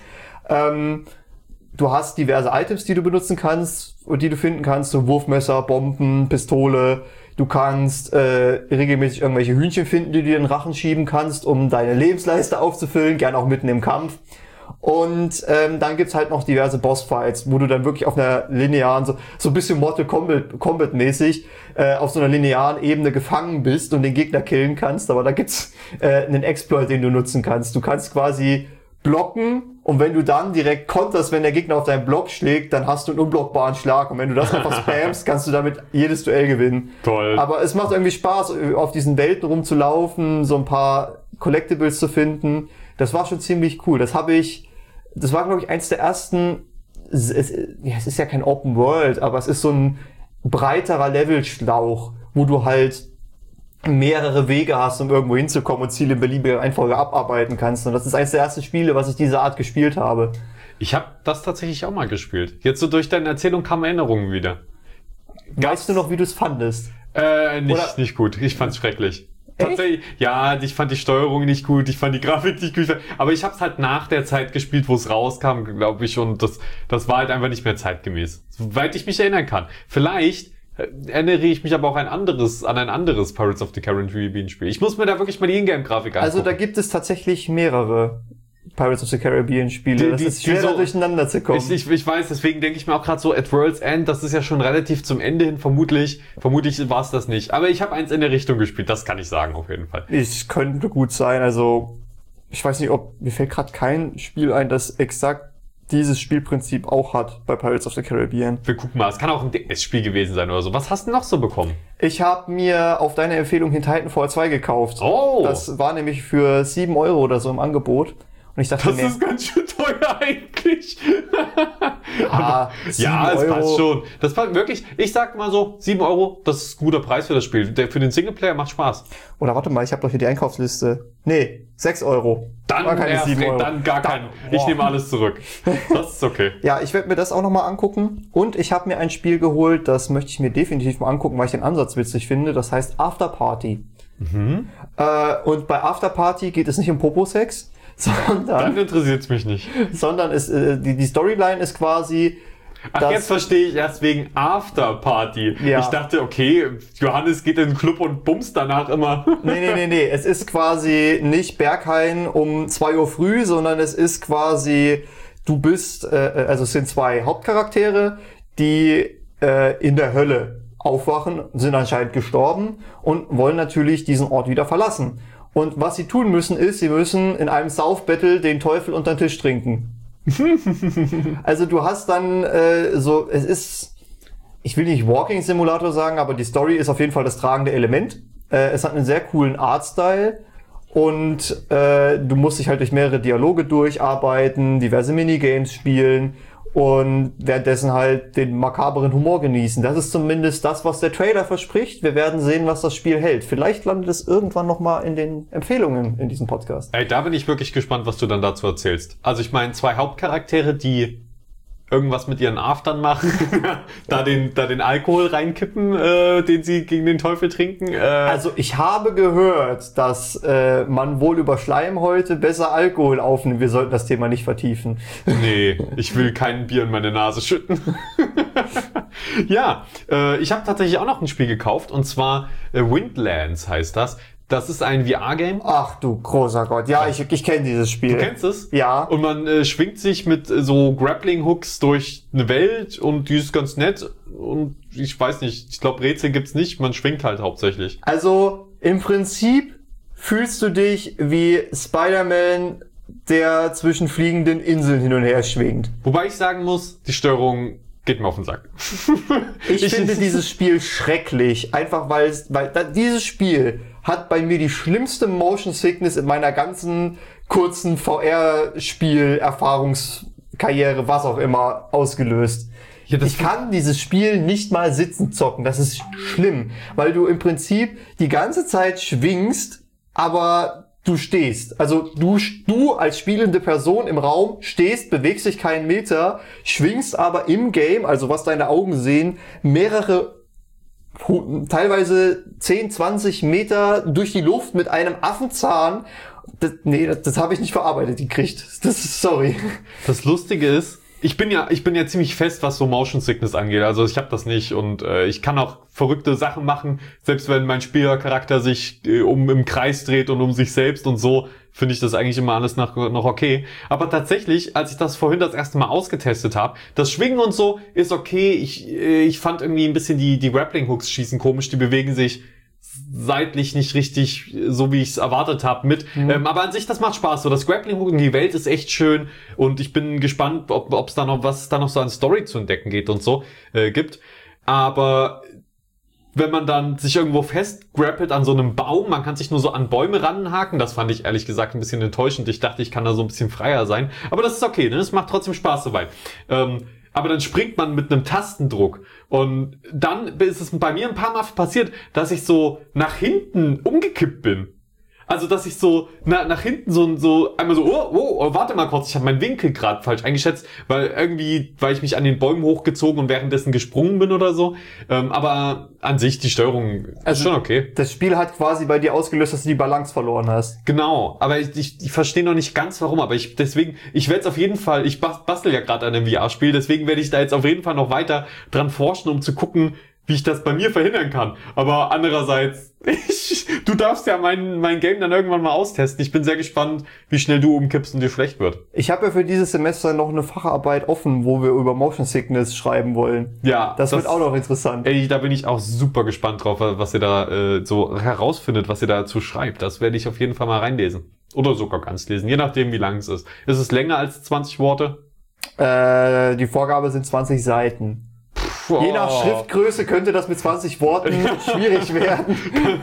Du hast diverse Items, die du benutzen kannst und die du finden kannst, so Wurfmesser, Bomben, Pistole. Du kannst regelmäßig irgendwelche Hühnchen finden, die du dir in den Rachen schieben kannst, um deine Lebensleiste aufzufüllen, gern auch mitten im Kampf. Und dann gibt's halt noch diverse Bossfights, wo du dann wirklich auf einer linearen, so ein bisschen Mortal Kombat mäßig, auf so einer linearen Ebene gefangen bist und den Gegner killen kannst. Aber da gibt's einen Exploit, den du nutzen kannst. Du kannst quasi blocken und wenn du dann direkt konterst, wenn der Gegner auf deinen Block schlägt, dann hast du einen unblockbaren Schlag. Und wenn du das einfach spammst, kannst du damit jedes Duell gewinnen. Toll. Aber es macht irgendwie Spaß, auf diesen Welten rumzulaufen, so ein paar Collectibles zu finden. Das war schon ziemlich cool. Das war, glaube ich, eins der ersten, es ist ja kein Open World, aber es ist so ein breiterer Levelschlauch, wo du halt mehrere Wege hast, um irgendwo hinzukommen und Ziele in beliebiger Reihenfolge abarbeiten kannst. Und das ist eines der ersten Spiele, was ich dieser Art gespielt habe. Ich habe das tatsächlich auch mal gespielt. Jetzt so durch deine Erzählung kamen Erinnerungen wieder. Weißt du noch, wie du es fandest? Nicht gut. Ich fand's schrecklich. Echt? Tatsächlich, ja, ich fand die Steuerung nicht gut, ich fand die Grafik nicht gut, aber ich hab's halt nach der Zeit gespielt, wo es rauskam, glaube ich, und das war halt einfach nicht mehr zeitgemäß. Soweit ich mich erinnern kann. Vielleicht erinnere ich mich aber auch an ein anderes Pirates of the Caribbean Spiel. Ich muss mir da wirklich mal die Ingame-Grafik angucken. Also da gibt es tatsächlich mehrere. Pirates of the Caribbean Spiele. Das ist schwer, da durcheinander zu kommen. Ich weiß, deswegen denke ich mir auch gerade so, at World's End, das ist ja schon relativ zum Ende hin, vermutlich war es das nicht. Aber ich habe eins in der Richtung gespielt, das kann ich sagen, auf jeden Fall. Es könnte gut sein, also ich weiß nicht, mir fällt gerade kein Spiel ein, das exakt dieses Spielprinzip auch hat bei Pirates of the Caribbean. Wir gucken mal, es kann auch ein DS-Spiel gewesen sein oder so. Was hast du noch so bekommen? Ich habe mir auf deine Empfehlung hin Titanfall 2 gekauft. Oh! Das war nämlich für 7 € oder so im Angebot. Und ich dachte, das ist ganz schön teuer eigentlich. Ja, es passt schon. Das passt wirklich. Ich sag mal so, 7 €, das ist ein guter Preis für das Spiel. Für den Singleplayer macht Spaß. Oder warte mal, ich habe doch hier die Einkaufsliste. Nee, 6 €. Dann gar keinen. Ich nehme alles zurück. Das ist okay. Ja, ich werde mir das auch nochmal angucken. Und ich habe mir ein Spiel geholt, das möchte ich mir definitiv mal angucken, weil ich den Ansatz witzig finde. Das heißt After Party. Mhm. Und bei After Party geht es nicht um Popo-Sex, sondern... Dann interessiert's mich nicht. Sondern die Storyline ist quasi... Ach, jetzt verstehe ich erst wegen Afterparty. Ja. Ich dachte, okay, Johannes geht in den Club und bumst danach immer. Nee. Es ist quasi nicht Berghain um 2 Uhr früh, sondern es ist quasi, du bist, also es sind 2 Hauptcharaktere, die in der Hölle aufwachen, sind anscheinend gestorben und wollen natürlich diesen Ort wieder verlassen. Und was sie tun müssen ist, sie müssen in einem Saufbattle den Teufel unter den Tisch trinken. Also du hast dann es ist, ich will nicht Walking Simulator sagen, aber die Story ist auf jeden Fall das tragende Element. Es hat einen sehr coolen Artstyle und du musst dich halt durch mehrere Dialoge durcharbeiten, diverse Minigames spielen und währenddessen halt den makaberen Humor genießen. Das ist zumindest das, was der Trailer verspricht. Wir werden sehen, was das Spiel hält. Vielleicht landet es irgendwann nochmal in den Empfehlungen in diesem Podcast. Ey, da bin ich wirklich gespannt, was du dann dazu erzählst. Also ich meine, 2 Hauptcharaktere, die irgendwas mit ihren Aftern machen, da den Alkohol reinkippen, den sie gegen den Teufel trinken. Also ich habe gehört, dass man wohl über Schleimhäute besser Alkohol aufnimmt. Wir sollten das Thema nicht vertiefen. Nee, ich will kein Bier in meine Nase schütten. Ja, ich habe tatsächlich auch noch ein Spiel gekauft und zwar Windlands heißt das. Das ist ein VR-Game. Ach du großer Gott. Ja, ich kenne dieses Spiel. Du kennst es? Ja. Und man schwingt sich mit so Grappling-Hooks durch eine Welt und die ist ganz nett. Und ich weiß nicht, ich glaube Rätsel gibt's nicht, man schwingt halt hauptsächlich. Also im Prinzip fühlst du dich wie Spider-Man, der zwischen fliegenden Inseln hin und her schwingt. Wobei ich sagen muss, die Steuerung geht mir auf den Sack. Ich finde dieses Spiel schrecklich, einfach weil dieses Spiel hat bei mir die schlimmste Motion Sickness in meiner ganzen kurzen VR-Spiel-Erfahrungskarriere, was auch immer, ausgelöst. Ja, ich kann dieses Spiel nicht mal sitzen zocken. Das ist schlimm, weil du im Prinzip die ganze Zeit schwingst, aber du stehst. Also du als spielende Person im Raum stehst, bewegst dich keinen Meter, schwingst aber im Game, also was deine Augen sehen, mehrere, teilweise 10, 20 Meter durch die Luft mit einem Affenzahn. Das habe ich nicht verarbeitet gekriegt. Sorry. Das Lustige ist, ich bin ja ziemlich fest, was so Motion Sickness angeht. Also ich habe das nicht und ich kann auch verrückte Sachen machen, selbst wenn mein Spielercharakter sich im Kreis dreht und um sich selbst und so, finde ich das eigentlich immer alles noch okay. Aber tatsächlich, als ich das vorhin das erste Mal ausgetestet habe, das Schwingen und so ist okay. Ich fand irgendwie ein bisschen die Grappling-Hooks schießen komisch, die bewegen sich seitlich nicht richtig, so wie ich es erwartet habe, mit. Aber an sich, das macht Spaß. So, das Grappling-Hook in die Welt ist echt schön und ich bin gespannt, ob es da noch was da noch so an Story zu entdecken geht und so gibt. Aber wenn man dann sich irgendwo festgrappelt an so einem Baum, man kann sich nur so an Bäume ranhaken, das fand ich ehrlich gesagt ein bisschen enttäuschend. Ich dachte, ich kann da so ein bisschen freier sein. Aber das ist okay, ne? Es macht trotzdem Spaß dabei. Aber dann springt man mit einem Tastendruck. Und dann ist es bei mir ein paar Mal passiert, dass ich so nach hinten umgekippt bin. Also, dass ich so nach hinten so einmal so, oh, warte mal kurz, ich habe meinen Winkel gerade falsch eingeschätzt, weil ich mich an den Bäumen hochgezogen und währenddessen gesprungen bin oder so. Aber an sich, die Steuerung ist schon okay. Das Spiel hat quasi bei dir ausgelöst, dass du die Balance verloren hast. Genau, aber ich verstehe noch nicht ganz warum, aber ich werde es auf jeden Fall, ich bastel ja gerade an einem VR-Spiel, deswegen werde ich da jetzt auf jeden Fall noch weiter dran forschen, um zu gucken, wie ich das bei mir verhindern kann. Aber andererseits, du darfst ja mein Game dann irgendwann mal austesten. Ich bin sehr gespannt, wie schnell du umkippst und dir schlecht wird. Ich habe ja für dieses Semester noch eine Facharbeit offen, wo wir über Motion Sickness schreiben wollen. Ja. Das wird auch noch interessant. Ey, da bin ich auch super gespannt drauf, was ihr da so herausfindet, was ihr dazu schreibt. Das werde ich auf jeden Fall mal reinlesen. Oder sogar ganz lesen, je nachdem, wie lang es ist. Ist es länger als 20 Worte? Die Vorgabe sind 20 Seiten. Je nach Schriftgröße könnte das mit 20 Worten schwierig werden.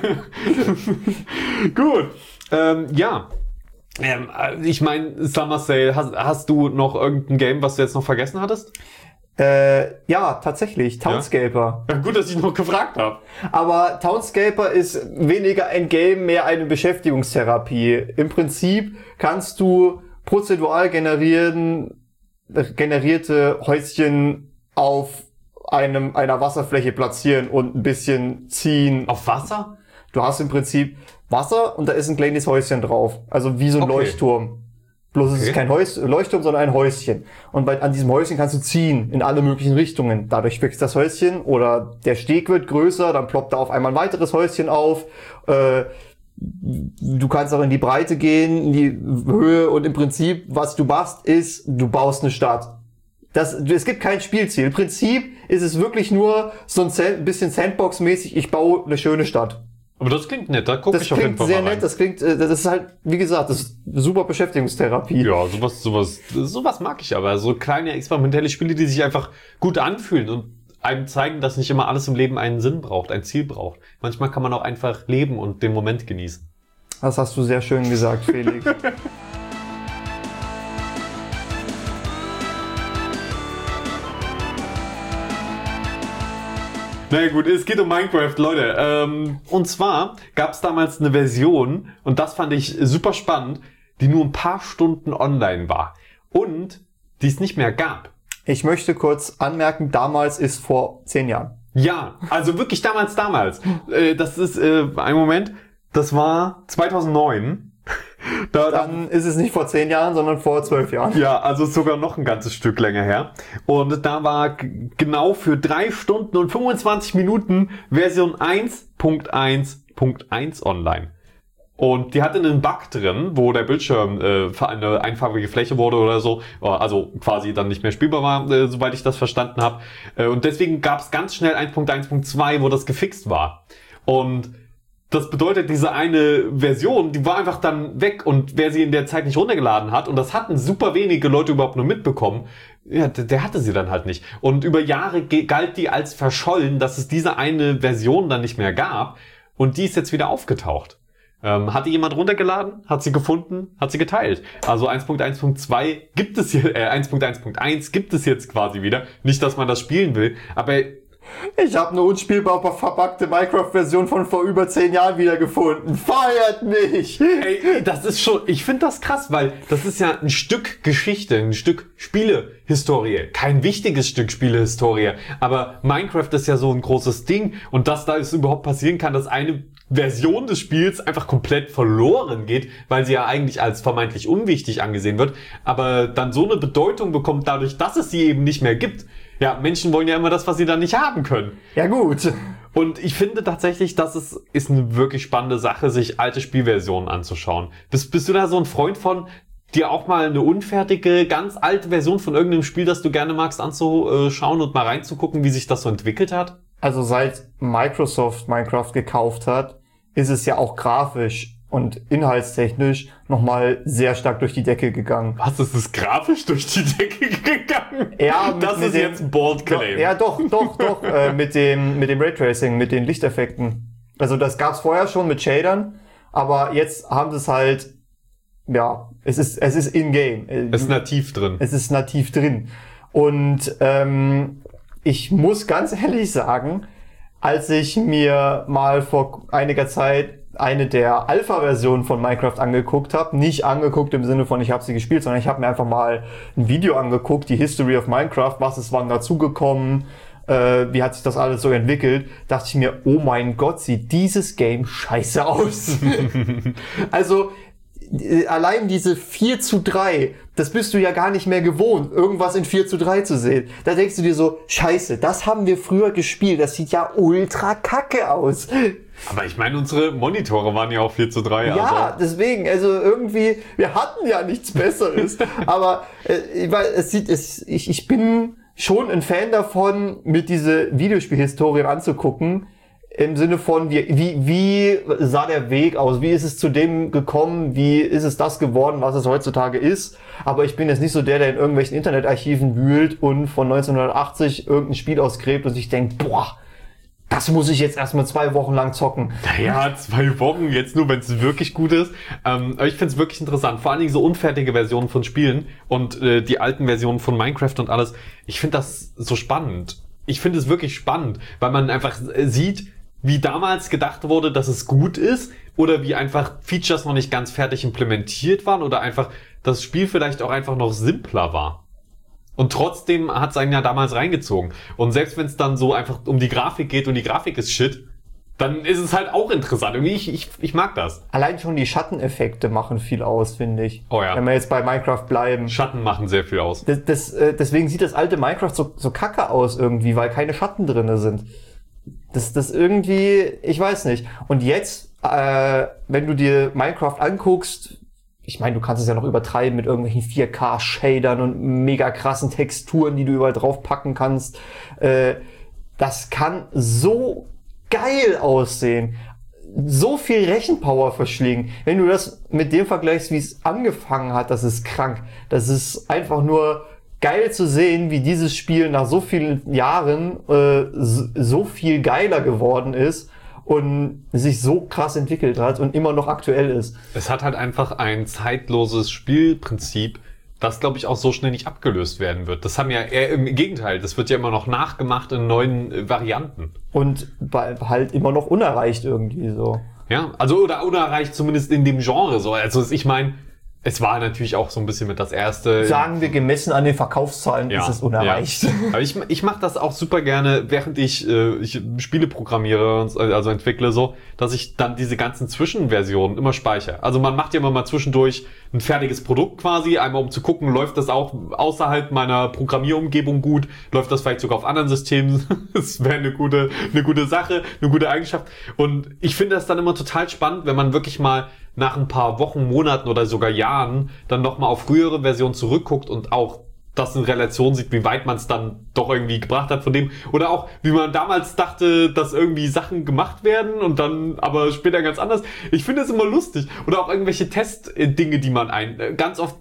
Gut. Ja. Ich meine, Summer Sale, hast du noch irgendein Game, was du jetzt noch vergessen hattest? Ja, tatsächlich. Townscaper. Ja, gut, dass ich noch gefragt habe. Aber Townscaper ist weniger ein Game, mehr eine Beschäftigungstherapie. Im Prinzip kannst du prozedural generierte Häuschen auf einer Wasserfläche platzieren und ein bisschen ziehen. Auf Wasser? Du hast im Prinzip Wasser und da ist ein kleines Häuschen drauf. Also wie so ein Leuchtturm. Bloß es ist kein Leuchtturm, sondern ein Häuschen. Und an diesem Häuschen kannst du ziehen in alle möglichen Richtungen. Dadurch wächst das Häuschen oder der Steg wird größer, dann ploppt da auf einmal ein weiteres Häuschen auf. Du kannst auch in die Breite gehen, in die Höhe und im Prinzip, was du machst, ist, du baust eine Stadt. Es gibt kein Spielziel. Im Prinzip ist es wirklich nur so ein bisschen Sandbox-mäßig, ich baue eine schöne Stadt. Aber das klingt nett, da gucke ich auf jeden Fall mal rein. Das klingt sehr nett, das ist halt, wie gesagt, das ist super Beschäftigungstherapie. Ja, sowas mag ich aber. So kleine experimentelle Spiele, die sich einfach gut anfühlen und einem zeigen, dass nicht immer alles im Leben einen Sinn braucht, ein Ziel braucht. Manchmal kann man auch einfach leben und den Moment genießen. Das hast du sehr schön gesagt, Felix. Na gut, es geht um Minecraft, Leute. Und zwar gab es damals eine Version, und das fand ich super spannend, die nur ein paar Stunden online war. Und die es nicht mehr gab. Ich möchte kurz anmerken, damals ist vor 10 Jahren. Ja, also wirklich damals. Das ist, ein Moment, das war 2009. Dann ist es nicht vor 10 Jahren, sondern vor 12 Jahren. Ja, also sogar noch ein ganzes Stück länger her. Und da war genau für 3 Stunden und 25 Minuten Version 1.1.1 online. Und die hatte einen Bug drin, wo der Bildschirm eine einfarbige Fläche wurde oder so, also quasi dann nicht mehr spielbar war, soweit ich das verstanden habe. Und deswegen gab es ganz schnell 1.1.2, wo das gefixt war. Und das bedeutet, diese eine Version, die war einfach dann weg, und wer sie in der Zeit nicht runtergeladen hat, und das hatten super wenige Leute überhaupt nur mitbekommen, ja, der hatte sie dann halt nicht. Und über Jahre galt die als verschollen, dass es diese eine Version dann nicht mehr gab, und die ist jetzt wieder aufgetaucht. Hatte jemand runtergeladen, hat sie gefunden, hat sie geteilt. Also 1.1.2 gibt es hier, 1.1.1 gibt es jetzt quasi wieder. Nicht, dass man das spielen will, aber ich habe eine unspielbar verpackte Minecraft-Version von vor über 10 Jahren wiedergefunden. Feiert mich! Ey, das ist schon, ich finde das krass, weil das ist ja ein Stück Geschichte, ein Stück Spielehistorie. Kein wichtiges Stück Spielehistorie, aber Minecraft ist ja so ein großes Ding, und dass da es überhaupt passieren kann, dass eine Version des Spiels einfach komplett verloren geht, weil sie ja eigentlich als vermeintlich unwichtig angesehen wird, aber dann so eine Bedeutung bekommt dadurch, dass es sie eben nicht mehr gibt. Ja, Menschen wollen ja immer das, was sie dann nicht haben können. Ja, gut. Und ich finde tatsächlich, dass es ist eine wirklich spannende Sache, sich alte Spielversionen anzuschauen. Bist du da so ein Freund von, dir auch mal eine unfertige, ganz alte Version von irgendeinem Spiel, das du gerne magst, anzuschauen und mal reinzugucken, wie sich das so entwickelt hat? Also seit Microsoft Minecraft gekauft hat, ist es ja auch grafisch und inhaltstechnisch nochmal sehr stark durch die Decke gegangen. Was, ist es grafisch durch die Decke gegangen? Ja, das ist jetzt ein bold claim. Ja, doch, mit dem Raytracing, mit den Lichteffekten. Also das gab's vorher schon mit Shadern, aber jetzt haben sie es halt, ja, es ist in-game. Es ist nativ drin. Es ist nativ drin. Und ich muss ganz ehrlich sagen, als ich mir mal vor einiger Zeit eine der Alpha-Versionen von Minecraft angeguckt habe, nicht angeguckt im Sinne von, ich habe sie gespielt, sondern ich habe mir einfach mal ein Video angeguckt, die History of Minecraft, was ist wann dazugekommen, wie hat sich das alles so entwickelt, dachte ich mir, oh mein Gott, sieht dieses Game scheiße aus. Also, allein diese 4:3, das bist du ja gar nicht mehr gewohnt, irgendwas in 4:3 zu sehen. Da denkst du dir so, scheiße, das haben wir früher gespielt, das sieht ja ultra kacke aus. Aber ich meine, unsere Monitore waren ja auch 4:3. Ja, also. deswegen, also irgendwie, wir hatten ja nichts Besseres. Aber ich bin schon ein Fan davon, mit diese Videospielhistorien anzugucken. Im Sinne von, wie sah der Weg aus? Wie ist es zu dem gekommen? Wie ist es das geworden, was es heutzutage ist? Aber ich bin jetzt nicht so der in irgendwelchen Internetarchiven wühlt und von 1980 irgendein Spiel ausgräbt und sich denkt, boah, das muss ich jetzt erstmal 2 Wochen lang zocken. Naja, 2 Wochen jetzt nur, wenn es wirklich gut ist. Aber ich finde es wirklich interessant. Vor allen Dingen so unfertige Versionen von Spielen und die alten Versionen von Minecraft und alles. Ich finde das so spannend. Ich finde es wirklich spannend, weil man einfach sieht, wie damals gedacht wurde, dass es gut ist oder wie einfach Features noch nicht ganz fertig implementiert waren oder einfach das Spiel vielleicht auch einfach noch simpler war. Und trotzdem hat es einen ja damals reingezogen. Und selbst wenn es dann so einfach um die Grafik geht und die Grafik ist shit, dann ist es halt auch interessant. Irgendwie, ich mag das. Allein schon die Schatteneffekte machen viel aus, finde ich. Oh ja. Wenn wir jetzt bei Minecraft bleiben. Schatten machen sehr viel aus. Deswegen sieht das alte Minecraft so kacke aus irgendwie, weil keine Schatten drinne sind. Das irgendwie, ich weiß nicht. Und jetzt, wenn du dir Minecraft anguckst, ich meine, du kannst es ja noch übertreiben mit irgendwelchen 4K-Shadern und mega krassen Texturen, die du überall draufpacken kannst. Das kann so geil aussehen. So viel Rechenpower verschlingen. Wenn du das mit dem vergleichst, wie es angefangen hat, das ist krank. Das ist einfach nur geil zu sehen, wie dieses Spiel nach so vielen Jahren so viel geiler geworden ist und sich so krass entwickelt hat und immer noch aktuell ist. Es hat halt einfach ein zeitloses Spielprinzip, das, glaube ich, auch so schnell nicht abgelöst werden wird. Das haben ja eher im Gegenteil, das wird ja immer noch nachgemacht in neuen Varianten. Und halt immer noch unerreicht irgendwie so. Ja, also oder unerreicht zumindest in dem Genre so. Also ich meine, es war natürlich auch so ein bisschen mit das erste. Sagen wir, gemessen an den Verkaufszahlen ist es unerreicht. Ja. Aber ich mache das auch super gerne, während ich Spiele programmiere, also entwickle so, dass ich dann diese ganzen Zwischenversionen immer speichere. Also man macht ja immer mal zwischendurch ein fertiges Produkt quasi, einmal um zu gucken, läuft das auch außerhalb meiner Programmierumgebung gut, läuft das vielleicht sogar auf anderen Systemen. Das wäre eine gute Sache, eine gute Eigenschaft. Und ich finde das dann immer total spannend, wenn man wirklich mal nach ein paar Wochen, Monaten oder sogar Jahren dann nochmal auf frühere Versionen zurückguckt und auch das in Relation sieht, wie weit man es dann doch irgendwie gebracht hat von dem. Oder auch, wie man damals dachte, dass irgendwie Sachen gemacht werden und dann aber später ganz anders. Ich finde es immer lustig. Oder auch irgendwelche Testdinge, die man ganz oft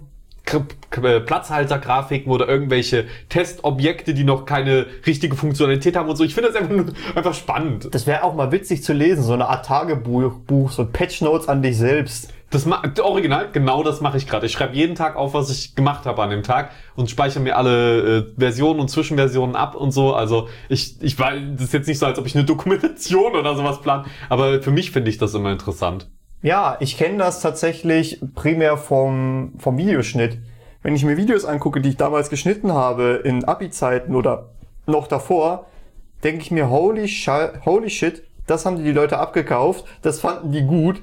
Platzhaltergrafiken oder irgendwelche Testobjekte, die noch keine richtige Funktionalität haben und so. Ich finde das einfach spannend. Das wäre auch mal witzig zu lesen, so eine Art Tagebuch, so Patchnotes an dich selbst. Original, genau das mache ich gerade. Ich schreibe jeden Tag auf, was ich gemacht habe an dem Tag und speichere mir alle Versionen und Zwischenversionen ab und so. Also ich weiß, das ist jetzt nicht so, als ob ich eine Dokumentation oder sowas plane, aber für mich finde ich das immer interessant. Ja, ich kenne das tatsächlich primär vom Videoschnitt. Wenn ich mir Videos angucke, die ich damals geschnitten habe, in Abi-Zeiten oder noch davor, denke ich mir, holy shit, das haben die Leute abgekauft, das fanden die gut,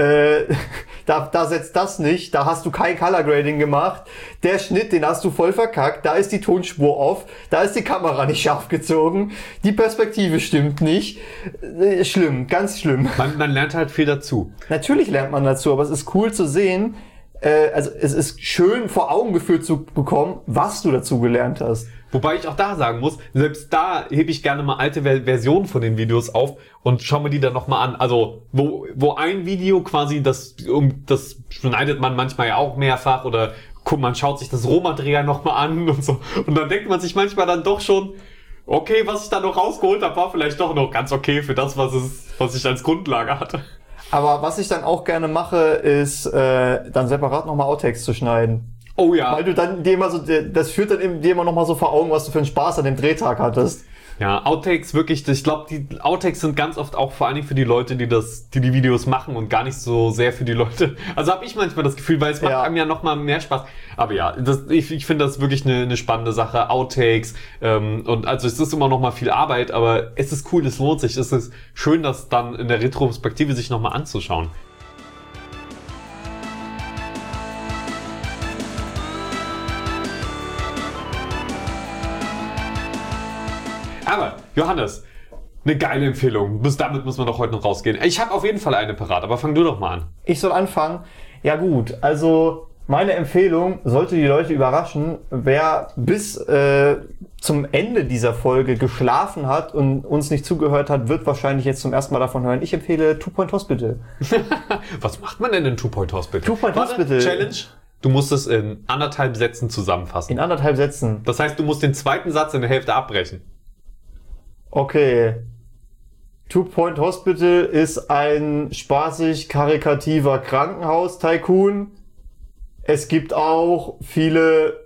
da setzt das nicht, da hast du kein Color Grading gemacht, der Schnitt, den hast du voll verkackt, da ist die Tonspur off, da ist die Kamera nicht scharf gezogen, die Perspektive stimmt nicht, schlimm, ganz schlimm. Man lernt halt viel dazu. Natürlich lernt man dazu, aber es ist cool zu sehen, also es ist schön vor Augen geführt zu bekommen, was du dazu gelernt hast. Wobei ich auch da sagen muss, selbst da hebe ich gerne mal alte Versionen von den Videos auf und schaue mir die dann nochmal an. Also, wo ein Video quasi, das schneidet man manchmal ja auch mehrfach oder man schaut sich das Rohmaterial nochmal an und so. Und dann denkt man sich manchmal dann doch schon, okay, was ich da noch rausgeholt habe, war vielleicht doch noch ganz okay für das, was ich als Grundlage hatte. Aber was ich dann auch gerne mache, ist dann separat nochmal Outtakes zu schneiden. Oh ja. Weil du dann dir immer so, das führt dann dir immer noch mal so vor Augen, was du für einen Spaß an dem Drehtag hattest. Ja, Outtakes wirklich, ich glaube, die Outtakes sind ganz oft auch vor allen Dingen für die Leute, die die Videos machen und gar nicht so sehr für die Leute. Also habe ich manchmal das Gefühl, weil es macht einem ja noch mal mehr Spaß. Aber ja, ich finde das wirklich eine spannende Sache. Outtakes und also es ist immer noch mal viel Arbeit, aber es ist cool, es lohnt sich. Es ist schön, das dann in der Retrospektive sich noch mal anzuschauen. Aber, Johannes, eine geile Empfehlung. Damit muss man doch heute noch rausgehen. Ich habe auf jeden Fall eine parat, aber fang du doch mal an. Ich soll anfangen? Ja gut, also meine Empfehlung sollte die Leute überraschen. Wer bis zum Ende dieser Folge geschlafen hat und uns nicht zugehört hat, wird wahrscheinlich jetzt zum ersten Mal davon hören. Ich empfehle Two Point Hospital. Was macht man denn in Two Point Hospital? Two Point Hospital. Challenge. Du musst es in 1,5 Sätzen zusammenfassen. In 1,5 Sätzen. Das heißt, du musst den zweiten Satz in der Hälfte abbrechen. Okay. Two Point Hospital ist ein spaßig karikativer Krankenhaus-Tycoon. Es gibt auch viele...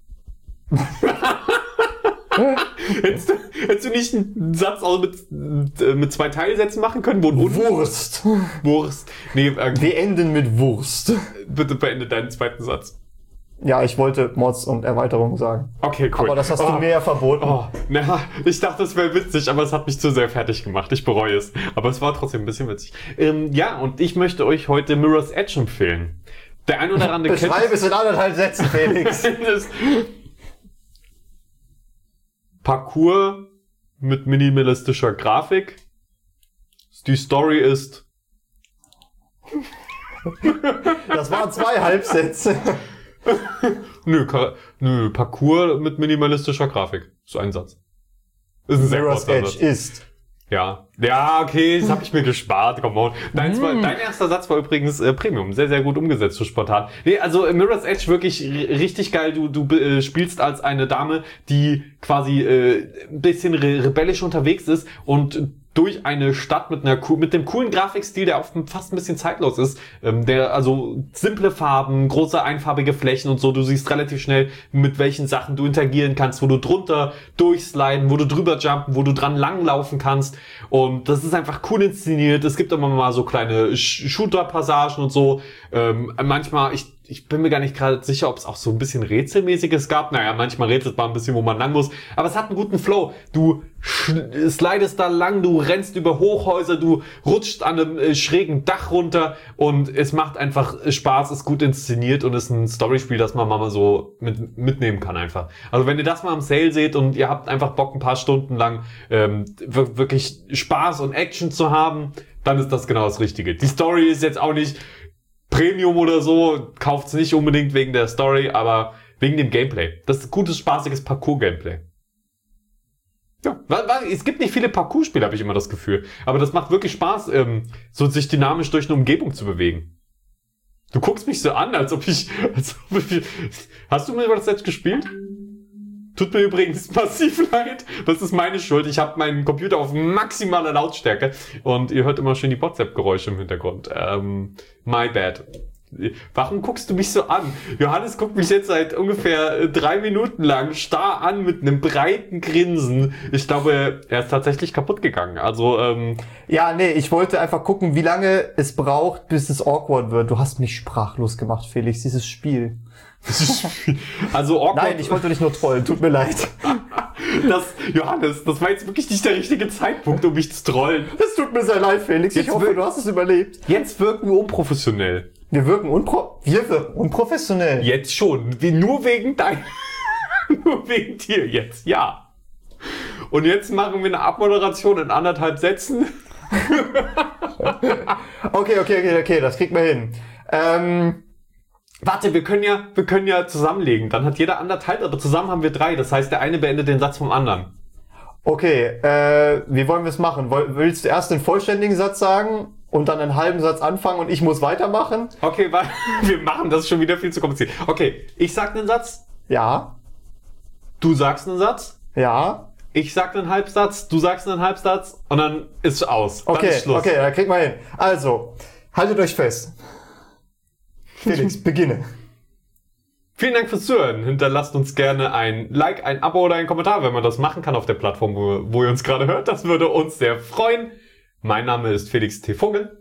Hättest du nicht einen Satz auch mit 2 Teilsätzen machen können? Wurst. Wurst. Nee, Wir enden mit Wurst. bitte beende deinen zweiten Satz. Ja, ich wollte Mods und Erweiterungen sagen. Okay, cool. Aber das hast du mir ja verboten. Oh, na, ich dachte, es wäre witzig, aber es hat mich zu sehr fertig gemacht. Ich bereue es. Aber es war trotzdem ein bisschen witzig. Ja, und ich möchte euch heute Mirror's Edge empfehlen. Der ein oder andere kennt Beschreib es in 1,5 Sätzen, Felix. Parcours mit minimalistischer Grafik. Die Story ist... Das waren 2 Halbsätze. Nö, Parcours mit minimalistischer Grafik. So ein Satz. Ist ein sehr Mirror's kurzer Edge Satz. ist. Ja, okay, das habe ich mir gespart. Come on. Dein erster Satz war übrigens Premium. Sehr, sehr gut umgesetzt, so spontan. Nee, also Mirror's Edge wirklich richtig geil. Du spielst als eine Dame, die quasi ein bisschen rebellisch unterwegs ist und durch eine Stadt mit dem coolen Grafikstil, der auch fast ein bisschen zeitlos ist, also simple Farben, große einfarbige Flächen und so, du siehst relativ schnell, mit welchen Sachen du interagieren kannst, wo du drunter durchsliden, wo du drüber jumpen, wo du dran langlaufen kannst, und das ist einfach cool inszeniert. Es gibt immer mal so kleine Shooter-Passagen und so, manchmal, ich bin mir gar nicht gerade sicher, ob es auch so ein bisschen Rätselmäßiges gab. Naja, manchmal rätselt man ein bisschen, wo man lang muss. Aber es hat einen guten Flow. Du slidest da lang, du rennst über Hochhäuser, du rutschst an einem schrägen Dach runter, und es macht einfach Spaß, ist gut inszeniert und ist ein Storyspiel, das man mal so mitnehmen kann einfach. Also wenn ihr das mal am Sale seht und ihr habt einfach Bock, ein paar Stunden lang wirklich Spaß und Action zu haben, dann ist das genau das Richtige. Die Story ist jetzt auch nicht Premium oder so, kauft's nicht unbedingt wegen der Story, aber wegen dem Gameplay. Das ist gutes, spaßiges Parcours-Gameplay. Ja, es gibt nicht viele Parcours-Spiele, habe ich immer das Gefühl. Aber das macht wirklich Spaß, so sich dynamisch durch eine Umgebung zu bewegen. Du guckst mich so an, als ob ich hast du mir das jetzt gespielt? Tut mir übrigens massiv leid. Das ist meine Schuld. Ich habe meinen Computer auf maximaler Lautstärke und ihr hört immer schön die WhatsApp-Geräusche im Hintergrund. My bad. Warum guckst du mich so an? Johannes guckt mich jetzt seit ungefähr 3 Minuten lang starr an mit einem breiten Grinsen. Ich glaube, er ist tatsächlich kaputt gegangen. Also, Ja, nee, ich wollte einfach gucken, wie lange es braucht, bis es awkward wird. Du hast mich sprachlos gemacht, Felix, dieses Spiel. Also awkward. Nein, ich wollte dich nur trollen, tut mir leid. Johannes, das war jetzt wirklich nicht der richtige Zeitpunkt, um mich zu trollen. Es tut mir sehr leid, Felix. Ich hoffe, du hast es überlebt. Jetzt wirken wir unprofessionell. Wir wirken unprofessionell. Jetzt schon. Nur wegen nur wegen dir jetzt, ja. Und jetzt machen wir eine Abmoderation in 1,5 Sätzen. Okay, das kriegt man hin. Warte, wir können ja zusammenlegen. Dann hat jeder 1,5, aber zusammen haben wir 3. Das heißt, der eine beendet den Satz vom anderen. Okay, wie wollen wir es machen? Willst du erst den vollständigen Satz sagen und dann einen halben Satz anfangen und ich muss weitermachen? Okay, wir machen das schon wieder viel zu kompliziert. Okay, ich sag einen Satz. Ja. Du sagst einen Satz. Ja. Ich sag einen Halbsatz, du sagst einen Halbsatz und dann ist aus. Dann ist Schluss. Okay, da kriegt man hin. Also, haltet euch fest. Felix, beginne. Vielen Dank fürs Zuhören. Hinterlasst uns gerne ein Like, ein Abo oder einen Kommentar, wenn man das machen kann auf der Plattform, wo ihr uns gerade hört. Das würde uns sehr freuen. Mein Name ist Felix T. Vogel.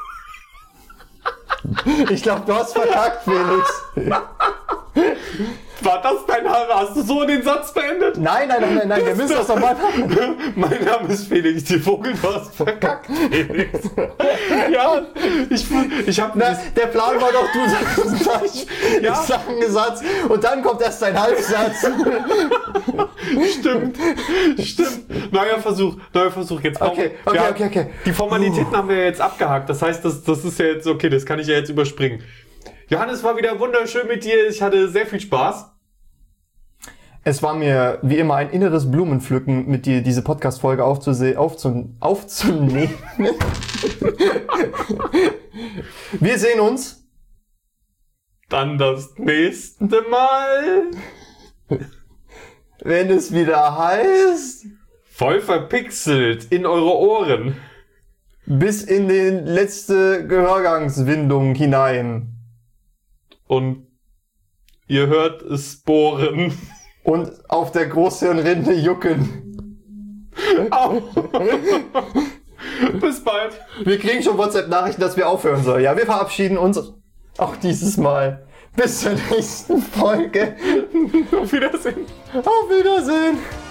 Ich glaube, du hast verkackt, Felix. War das dein Name? Hast du so den Satz beendet? Nein, wir müssen das nochmal machen. Mein Name ist Felix, die Vogel, du hast verkackt, Felix. Ja, ich hab Der Plan war doch, du sagst gleich, Ja. ich sag einen Satz und dann kommt erst dein Halbsatz. Stimmt. Neuer Versuch. Jetzt Okay. Die Formalitäten haben wir jetzt abgehakt. Das heißt, das ist ja jetzt okay, das kann ich ja jetzt überspringen. Johannes, war wieder wunderschön mit dir. Ich hatte sehr viel Spaß. Es war mir wie immer ein inneres Blumenpflücken, mit dir diese Podcast-Folge aufzunehmen. Wir sehen uns. Dann das nächste Mal. Wenn es wieder heißt, Voll verpixelt in eure Ohren. bis in die letzte Gehörgangswindung hinein. Und ihr hört es bohren. Und auf der Großhirnrinde jucken. Au. Bis bald. Wir kriegen schon WhatsApp-Nachrichten, dass wir aufhören sollen. Ja, wir verabschieden uns auch dieses Mal. Bis zur nächsten Folge. Auf Wiedersehen. Auf Wiedersehen.